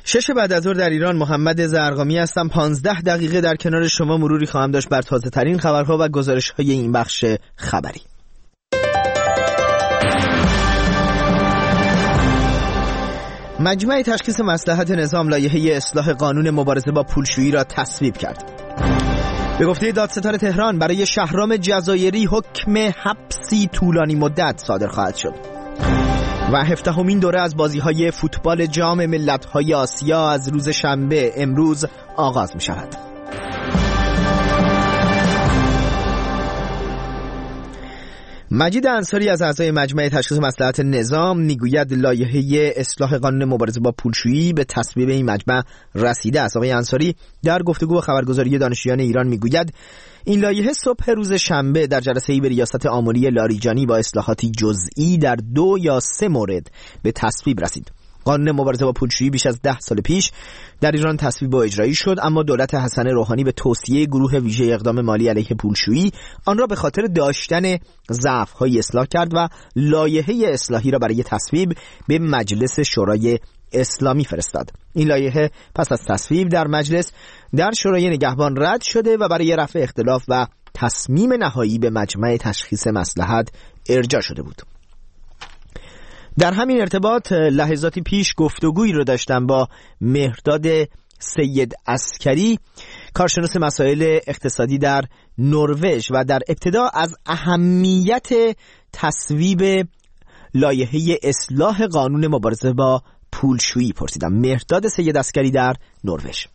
6 بعد از ظهر در ایران. محمد زرقامی هستم. 15 دقیقه در کنار شما مروری خواهم داشت بر تازه ترین خبرها و گزارش های این بخش خبری. مجمع تشخیص مصلحت نظام لایحه اصلاح قانون مبارزه با پولشویی را تصویب کرد. به گفته دادستان تهران برای شهرام جزایری حکم حبسی طولانی مدت صادر خواهد شد. و 17مین دوره از بازی‌های فوتبال جام ملت‌های آسیا از روز شنبه امروز آغاز می‌شود. مجید انصاری از اعضای مجمع تشخیص مصلحت نظام میگوید لایحه اصلاح قانون مبارزه با پولشویی به تصویب این مجمع رسیده است. آقای انصاری در گفتگو با خبرگزاری دانشجویان ایران میگوید این لایحه صبح روز شنبه در جلسه‌ای به ریاست آملی لاریجانی با اصلاحاتی جزئی در 2 یا 3 مورد به تصویب رسید. قانون مبارزه با پولشویی بیش از 10 سال پیش در ایران تصویب و اجرایی شد، اما دولت حسن روحانی به توصیه گروه ویژه اقدام مالی علیه پولشویی آن را به خاطر داشتن ضعف‌های اصلاح کرد و لایحه اصلاحی را برای تصویب به مجلس شورای اسلامی فرستاد. این لایحه پس از تصویب در مجلس در شورای نگهبان رد شده و برای رفع اختلاف و تصمیم نهایی به مجمع تشخیص مصلحت ارجاع شده بود. در همین ارتباط لحظاتی پیش گفتگویی رو داشتم با مهرداد سید عسکری، کارشناس مسائل اقتصادی در نروژ، و در ابتدا از اهمیت تصویب لایحه اصلاح قانون مبارزه با پولشویی پرسیدم. مهرداد سید عسکری در نروژ: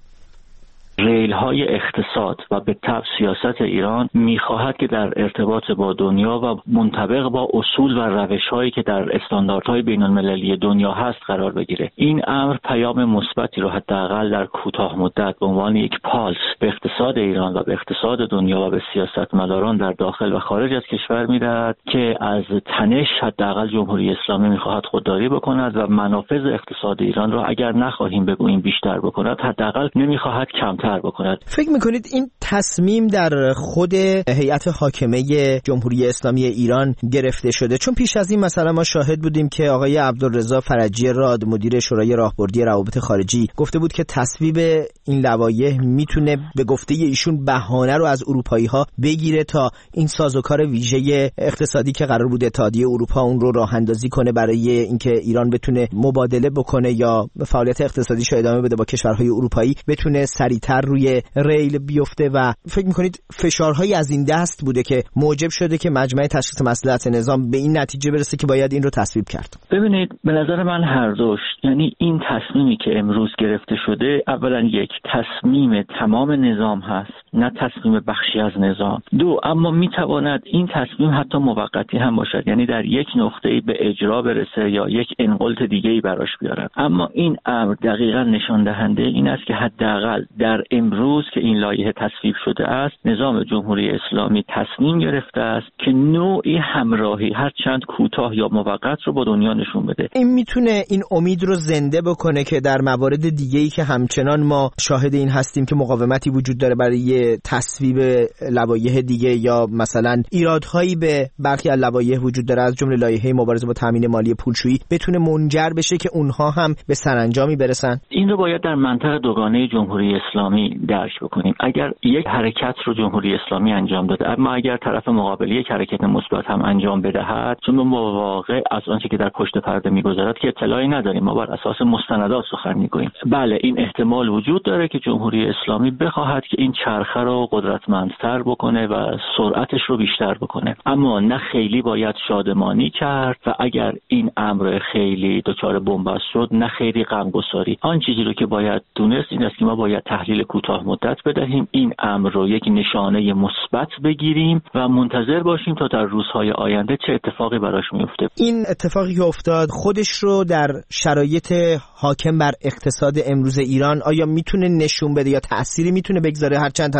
ریل‌های اقتصاد و به تبع سیاست ایران می‌خواهد که در ارتباط با دنیا و منطبق با اصول و روش‌هایی که در استانداردهای بین‌المللی دنیا هست قرار بگیره. این امر پیام مثبتی رو حداقل در کوتاه مدت به عنوان یک پالس به اقتصاد ایران و به اقتصاد دنیا و به سیاستمداران در داخل و خارج از کشور می‌دهد که از تنش حداقل جمهوری اسلامی می‌خواهد خودداری بکند و منافذ اقتصاد ایران را اگر نخواهیم بگوییم بیشتر بکند، حداقل نمی‌خواهد کمتر بکند. فکر میکنید این تصمیم در خود هیئت حاکمه جمهوری اسلامی ایران گرفته شده؟ چون پیش از این مثلا ما شاهد بودیم که آقای عبدالرضا فرجی راد، مدیر شورای راهبردی روابط خارجی، گفته بود که تصویب این لوایح میتونه به گفته ایشون بهانه رو از اروپایی‌ها بگیره تا این سازوکار ویژه اقتصادی که قرار بود اتحادیه اروپا اون رو راه اندازی کنه برای اینکه ایران بتونه مبادله بکنه یا فعالیت اقتصادیشو ادامه بده با کشورهای اروپایی، بتونه سریعتر روی ریل بیفته. و فکر میکنید فشارهایی از این دست بوده که موجب شده که مجمع تشخیص مصلحت نظام به این نتیجه برسه که باید این رو تصویب کرد؟ ببینید، به نظر من هر دوش، یعنی این تصمیمی که امروز گرفته شده اولا یک تصمیم تمام نظام هست، نه تصمیم بخشی از نظام. دو، اما میتواند این تصمیم حتی موقتی هم باشد، یعنی در یک نقطه‌ای به اجرا برسه یا یک انقلت دیگه‌ای براش بیارن. اما این امر دقیقاً نشان دهنده این است که حداقل در امروز که این لایحه تصویب شده است، نظام جمهوری اسلامی تصمیم گرفته است که نوعی همراهی هر چند کوتاه یا موقت رو با دنیا نشون بده. این میتونه این امید رو زنده بکنه که در موارد دیگه‌ای که همچنان ما شاهد این هستیم که مقاومتی وجود داره برای تصویب لوایح دیگه یا مثلا ایرادهایی به برخی از لوایح وجود داره، از جمله لایحه مبارزه با تامین مالی پولشویی، بتونه منجر بشه که اونها هم به سرانجامی برسن؟ این رو باید در منطق دوگانه جمهوری اسلامی درک بکنیم. اگر یک حرکت رو جمهوری اسلامی انجام داده، اما اگر طرف مقابل یک حرکت مثبت هم انجام بدهد، چون ما واقع از آنچه که در پشت پرده میگذرد که اطلاعی نداریم، ما بر اساس مستندات سخن میگوییم. بله، این احتمال وجود داره که جمهوری اسلامی بخواهد که این چرخه رو قدرتمندتر بکنه و سرعتش رو بیشتر بکنه، اما نه خیلی باید شادمانی کرد و اگر این امر خیلی دچار بنبست شد، نه خیلی غمگساری. آن چیزی رو که باید دونست این است که ما باید تحلیل کوتاه مدت بدهیم، این امر رو یک نشانه مثبت بگیریم و منتظر باشیم تا در روزهای آینده چه اتفاقی براش میفته. این اتفاقی که افتاد خودش رو در شرایط حاکم بر اقتصاد امروز ایران آیا میتونه نشون بده یا تأثیری میتونه بگذاره؟ هرچند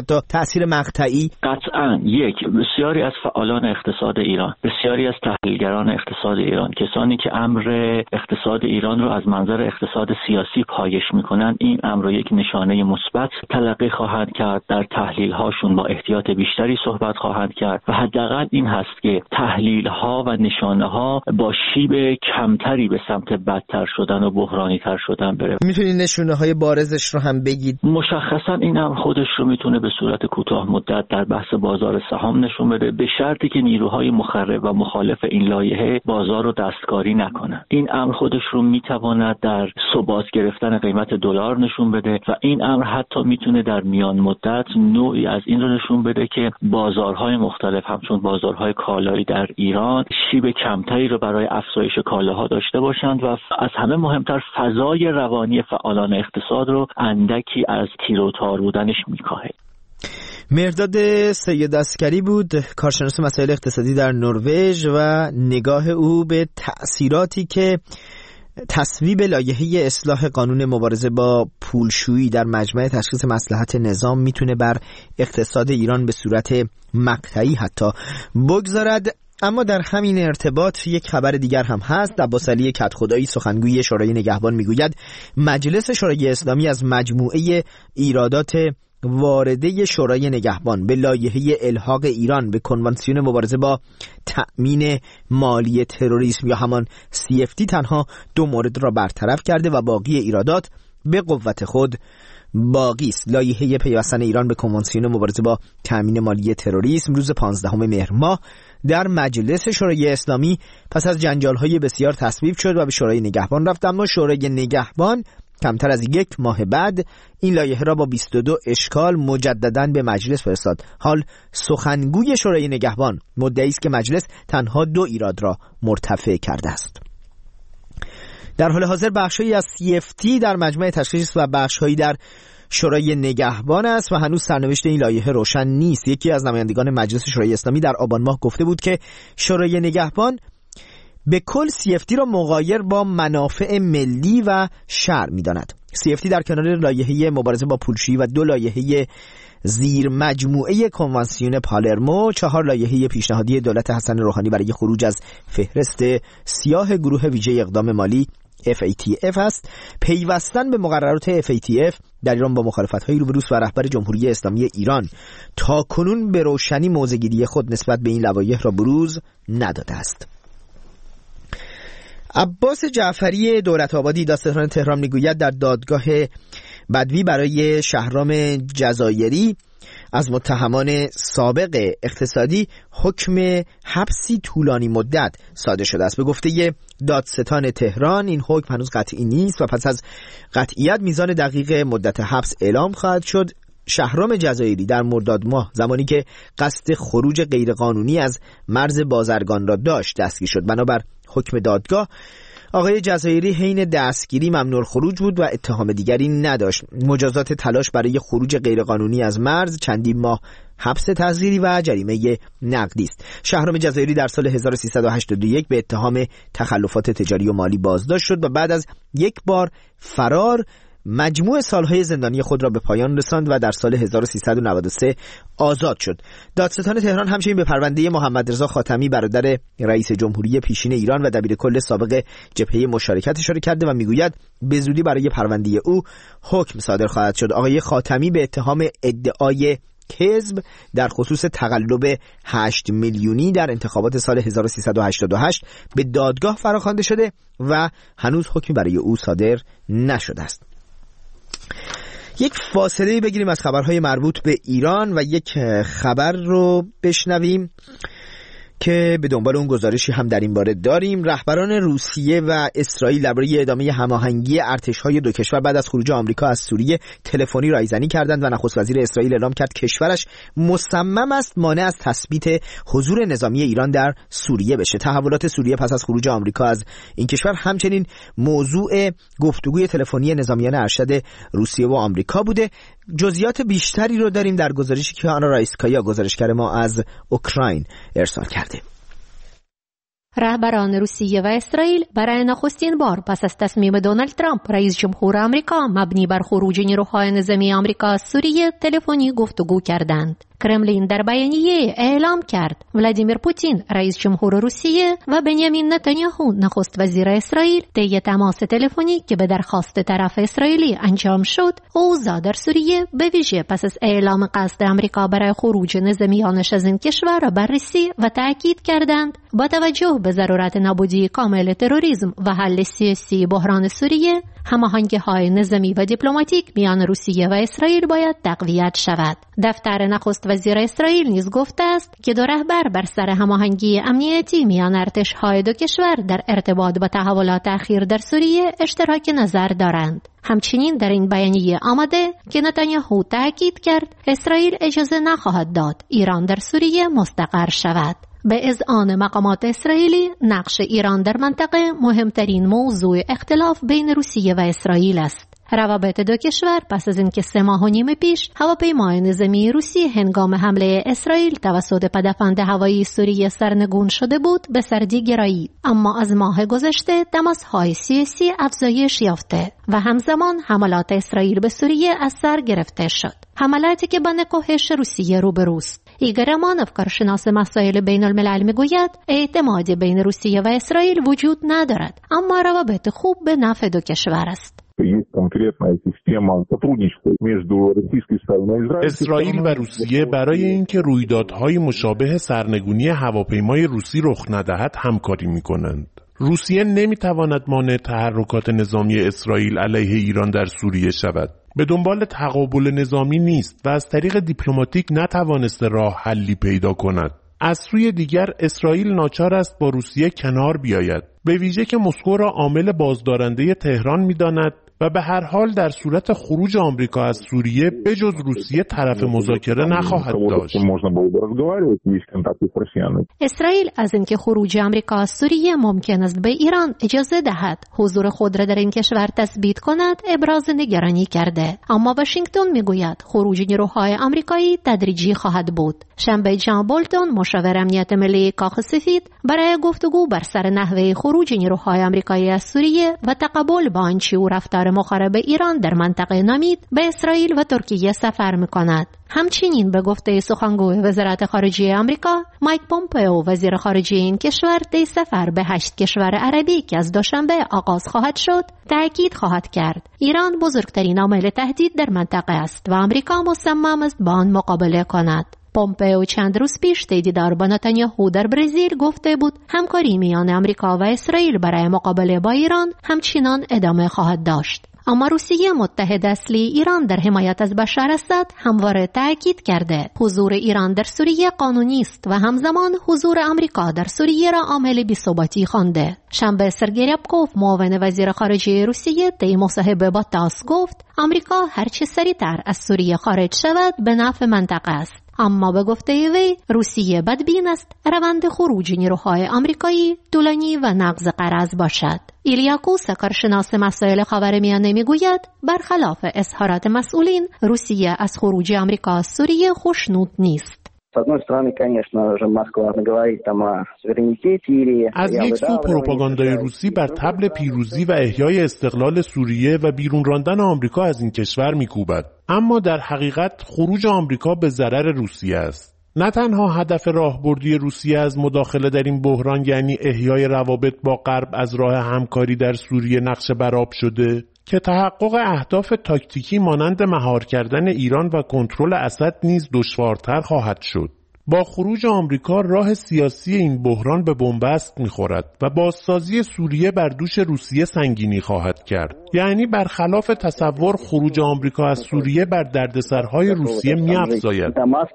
حتی تأثیر مقطعی؟ قطعاً. بسیاری از فعالان اقتصاد ایران، بسیاری از تحلیلگران اقتصاد ایران، کسانی که امر اقتصاد ایران رو از منظر اقتصاد سیاسی پایش میکنن، این امر رو یک نشانه مثبت تلقی خواهند کرد، در تحلیل هاشون با احتیاط بیشتری صحبت خواهند کرد و حداقل این هست که تحلیل ها و نشانه ها با شیب کمتری به سمت بدتر شدن و بحرانی تر شدن بره. میتونید نشونه های بارزش رو هم بگید؟ مشخصا این هم خودش رو میتونه به صورت کوتاه مدت در بحث بازار سهام نشون بده، به شرطی که نیروهای مخرب و مخالف این لایحه بازار رو دستکاری نکنن. این امر خودش رو میتواند در ثبات گرفتن قیمت دلار نشون بده و این امر حتی میتونه در میان مدت نوعی از این رو نشون بده که بازارهای مختلف همچون بازارهای کالایی در ایران شیب کمتری رو برای افزایش کالاها داشته باشند و از همه مهمتر فضای روانی فعالان اقتصاد رو اندکی از تیر و تار بودنش میکاهه. مرداد سید عسکری بود، کارشناس مسائل اقتصادی در نروژ و نگاه او به تأثیراتی که تصویب لایحه اصلاح قانون مبارزه با پولشویی در مجمع تشخیص مصلحت نظام میتونه بر اقتصاد ایران به صورت مقطعی حتی بگذارد. اما در همین ارتباط یک خبر دیگر هم هست. عباس علی کدخدایی سخنگوی شورای نگهبان میگوید مجلس شورای اسلامی از مجموعه ایرادات وارده شورای نگهبان به لایحه الحاق ایران به کنوانسیون مبارزه با تأمین مالی تروریسم یا همان CFT تنها 2 مورد را برطرف کرده و باقی ایرادات به قوت خود باقی است. لایحه پیوستن ایران به کنوانسیون مبارزه با تأمین مالی تروریسم روز 15 مهر ماه در مجلس شورای اسلامی پس از جنجال‌های بسیار تصویب شد و به شورای نگهبان رفت، اما شورای نگهبان کمتر از 1 ماه بعد این لایحه را با 22 اشکال مجدداً به مجلس فرستاد. حال سخنگوی شورای نگهبان مدعی است که مجلس تنها 2 ایراد را مرتفع کرده است. در حال حاضر بخشی از CFT در مجمع تشخیص و بخش‌هایی در شورای نگهبان است و هنوز سرنوشت این لایحه روشن نیست. یکی از نمایندگان مجلس شورای اسلامی در آبان ماه گفته بود که شورای نگهبان به کل CFT را مغایر با منافع ملی و شرع می‌داند. CFT در کنار لایحه مبارزه با پولشویی و 2 لایحه زیر مجموعه کنوانسیون پالرمو، 4 لایحه پیشنهادی دولت حسن روحانی برای خروج از فهرست سیاه گروه ویژه اقدام مالی FATF است. پیوستن به مقررات FATF در ایران با مخالفت‌های روبروست و رهبر جمهوری اسلامی ایران تا کنون به روشنی موضع‌گیری خود نسبت به این لوایح را بروز نداده است. عباس جعفری دولت‌آبادی دادستان تهران میگوید در دادگاه بدوی برای شهرام جزایری از متهمان سابق اقتصادی حکم حبسی طولانی مدت صادر شده است. به گفته دادستان تهران این حکم هنوز قطعی نیست و پس از قطعیت میزان دقیق مدت حبس اعلام خواهد شد. شهرام جزایری در مرداد ماه زمانی که قصد خروج غیرقانونی از مرز بازرگان را داشت دستگیر شد. بنابر حکم دادگاه آقای جزایری حین دستگیری ممنوع الخروج بود و اتهام دیگری نداشت. مجازات تلاش برای خروج غیرقانونی از مرز چندین ماه حبس تحضیری و جریمه نقدی است. شهرام جزایری در سال 1381 به اتهام تخلفات تجاری و مالی بازداشت شد و بعد از 1 بار فرار مجموع سالهای زندانی خود را به پایان رساند و در سال 1393 آزاد شد. دادستان تهران همچنین به پرونده محمد رضا خاتمی برادر رئیس جمهوری پیشین ایران و دبیرکل سابق جبهه مشارکت اشاره کرده و میگوید به زودی برای پرونده او حکم صادر خواهد شد. آقای خاتمی به اتهام ادعای کذب در خصوص تقلب 8 میلیونی در انتخابات سال 1388 به دادگاه فراخوانده شده و هنوز حکمی برای او صادر نشده است. یک فاصله بگیریم از خبرهای مربوط به ایران و یک خبر رو بشنویم که به دنبال اون گزارشی هم در این باره داریم. رهبران روسیه و اسرائیل درباره ادامه هماهنگی ارتش‌های 2 کشور بعد از خروج آمریکا از سوریه تلفنی رایزنی کردند و نخست وزیر اسرائیل اعلام کرد کشورش مصمم است مانع از تثبیت حضور نظامی ایران در سوریه بشه. تحولات سوریه پس از خروج آمریکا از این کشور همچنین موضوع گفتگوی تلفنی نظامیان ارشد روسیه و آمریکا بوده. جزئیات بیشتری رو داریم در گزارشی که آنا رایسکایا گزارشگر ما از اوکراین ارسال کرده. رهبران روسیه و اسرائیل برای نخستین بار پس از تصمیم دونالد ترامپ رئیس جمهور آمریکا مبنی بر خروج نیروهای نظامی آمریکا از سوریه تلفنی گفتگو کردند. کرملین در بیانیه اعلام کرد ولادیمیر پوتین رئیس جمهور روسیه و بنیامین نتانیاهو نخست وزیر اسرائیل طی تماس تلفنی که به درخواست طرف اسرائیلی انجام شد، اوضاع در سوریه به ویژه پس از اعلام قصد آمریکا برای خروج نظامیانش از این کشور را بررسی و تأکید کردند با توجه به ضرورت نابودی کامل تروریسم و حل سیاسی بحران سوریه، هماهنگی‌های نظامی و دیپلماتیک میان روسیه و اسرائیل باید تقویت شود. دفتر نخست وزیر اسرائیل نیز گفته است که دو رهبر بر سر هماهنگی امنیتی میان ارتش‌های دو کشور در ارتباط با تحولات اخیر در سوریه اشتراک نظر دارند. همچنین در این بیانیه آمده که نتانیاهو تاکید کرد اسرائیل اجازه نخواهد داد ایران در سوریه مستقر شود. به اذعان مقامات اسرائیلی، نقش ایران در منطقه مهمترین موضوع اختلاف بین روسیه و اسرائیل است. روابط دو کشور پس از اینکه 3 ماه و نیم پیش هواپیمای نظامی روسی هنگام حمله اسرائیل توسط پدافند هوایی سوریه سرنگون شده بود به سردی گرایید، اما از ماه گذشته تماس‌های سیاسی افزایش یافته و همزمان حملات اسرائیل به سوریه از سر گرفته شد، حملاتی که با نکوهش روسیه روبروست. ایگور رامانوف کارشناس مسائل بین الملل میگوید اعتماد بین روسیه و اسرائیل وجود ندارد، اما روابط خوب به نفع دو کشور است. اسرائیل و روسیه برای اینکه رویدادهای مشابه سرنگونی هواپیمای روسی رخ ندهد همکاری می‌کنند. روسیه نمی‌تواند مانع تحرکات نظامی اسرائیل علیه ایران در سوریه شود. به دنبال تقابل نظامی نیست و از طریق دیپلماتیک نتوانسته راه حلی پیدا کند. از سوی دیگر اسرائیل ناچار است با روسیه کنار بیاید، به ویژه که مسکو را عامل بازدارنده تهران می‌داند و به هر حال در صورت خروج آمریکا از سوریه بجز روسیه طرف مذاکره نخواهد داشت. اسرائیل از اینکه خروج آمریکا از سوریه ممکن است به ایران اجازه دهد حضور خود را در این کشور تثبیت کند ابراز نگرانی کرده، اما واشنگتن میگوید خروج نیروهای آمریکایی تدریجی خواهد بود. شنبه جان بولتون مشاور امنیت ملی کاخ سفید برای گفتگو بر سر نحوه خروج نیروهای آمریکایی از سوریه و تقابل با آنچه او رفتار مخرب ایران در منطقه نامید به اسرائیل و ترکیه سفر می‌کند. همچنین به گفته سخنگوی وزارت خارجه آمریکا مایک پومپئو وزیر خارجه این کشور طی سفر به 8 کشور عربی که از دوشنبه آغاز خواهد شد تأکید خواهد کرد ایران بزرگترین عامل تهدید در منطقه است و آمریکا مصمم است با آن مقابله کند. پومپئو چند روز پیش طی دیدار با نتانیاهو در برزیل گفته بود همکاری میان آمریکا و اسرائیل برای مقابله با ایران همچنان ادامه خواهد داشت. اما روسیه متحد اصلی ایران در حمایت از بشار اسد همواره تاکید کرده حضور ایران در سوریه قانونی است و همزمان حضور آمریکا در سوریه را عامل بی‌ثباتی خوانده. شنبه سرگئی ریابکوف معاون وزیر خارجه روسیه طی مصاحبه با تاس گفت آمریکا هرچه سریعتر از سوریه خارج شود به نفع منطقه است، اما به گفته وی روسیه بدبین است روند خروج نیروهای آمریکایی طولانی و نقض قرارداد باشد. ایلیا کوسا کارشناس مسائل خاورمیانه میگوید برخلاف اظهارات مسئولین روسیه از خروج آمریکا از سوریه خوشنود نیست. از یک سو پروپاگاندای روسی بر طبل پیروزی و احیای استقلال سوریه و بیرون راندن آمریکا از این کشور میکوبد، اما در حقیقت خروج آمریکا به ضرر روسیه است. نه تنها هدف راهبردی روسیه از مداخله در این بحران یعنی احیای روابط با غرب از راه همکاری در سوریه نقش برآب شده، که تحقق اهداف تاکتیکی مانند مهار کردن ایران و کنترل اسد نیز دشوارتر خواهد شد. با خروج آمریکا راه سیاسی این بحران به بنبست می‌خورد و بازسازی سوریه بر دوش روسیه سنگینی خواهد کرد. یعنی برخلاف تصور خروج آمریکا از سوریه بر دردسرهای روسیه می‌افزاید.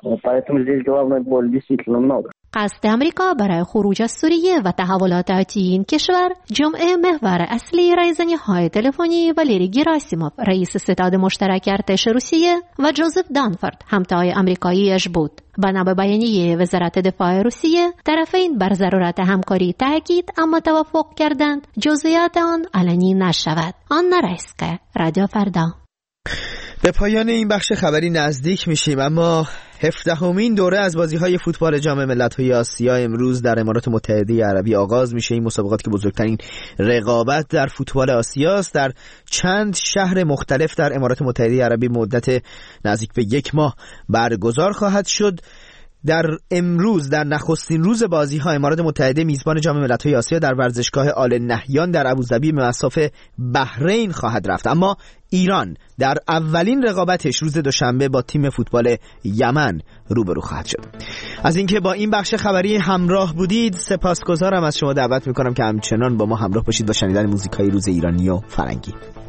قصد آمریکا برای خروج از سوریه و تحولات آتی این کشور جمعه محور اصلی رایزنی‌های تلفنی والری گراسیموف رئیس ستاد مشترک ارتش روسیه و جوزف دانفورد همتای آمریکاییش بود. بنا به بیانیه وزارت دفاع روسیه طرفین بر ضرورت همکاری تاکید اما توافق کردند جزئیات آن علنی نشود. آن نرسکه رادیو فردا. به پایان این بخش خبری نزدیک میشیم، اما 17مین دوره از بازی‌های فوتبال جام ملت‌های آسیا امروز در امارات متحده عربی آغاز میشه. این مسابقات که بزرگترین رقابت در فوتبال آسیاست در چند شهر مختلف در امارات متحده عربی مدت نزدیک به 1 ماه برگزار خواهد شد. در امروز در نخستین روز بازی‌ها امارات متحده میزبان جام ملت‌های آسیا در ورزشگاه آل نهیان در ابوظبی به مصاف بحرین خواهد رفت. اما ایران در اولین رقابتش روز دوشنبه با تیم فوتبال یمن روبرو خواهد شد. از اینکه با این بخش خبری همراه بودید سپاسگزارم. از شما دعوت می‌کنم که همچنان با ما همراه باشید با شنیدن موزیک‌های روز ایرانی و فرنگی.